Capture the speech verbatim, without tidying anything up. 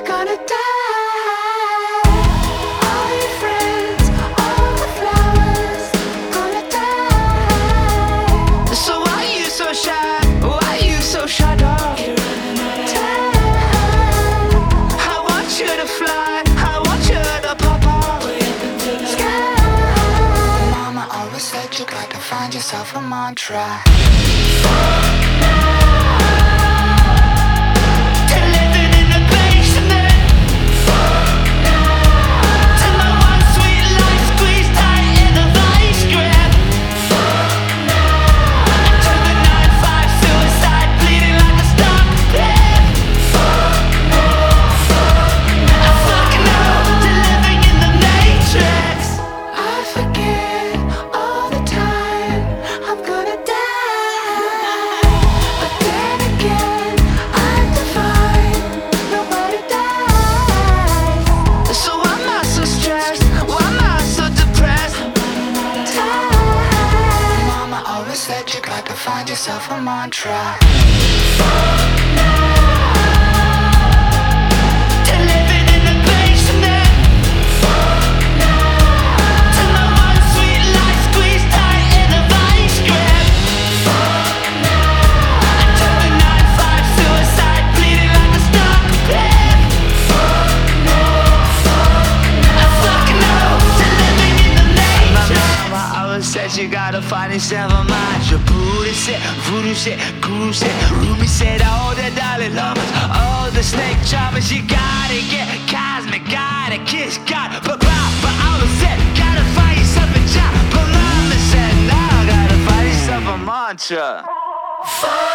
you're gonna die. All your friends, all the flowers, gonna die. So why you so shy? Why you so shy, dog? You're running out of time. I want you to fly, I want you to pop off Way up into the sky. Mama always said you got to find yourself a mantra. to living in the basement. To my one sweet life squeezed tight in a vice grip. To the nine five suicide bleeding like a stock pit. I fucking know to living in the matrix. I forget all the time I'm gonna die. But then again, I'm divine. Nobody dies. So why am I so stressed? Why am I so depressed? Time. Mama always said you got to find yourself a mantra. To living in the basement. To my one sweet life squeezed tight in a vice grip. To the nine five suicide bleeding like a stock pit. I fucking know to living in the matrix. My mama always said you gotta find yourself a mantra. Buddha shit, voodoo shit, guru shit, Rumi said all the Dalai Lamas, all the snake charmers. You gotta get cosmic, gotta kiss God, but but I always said gotta find yourself a job. But mama said no, gotta find yourself a mantra.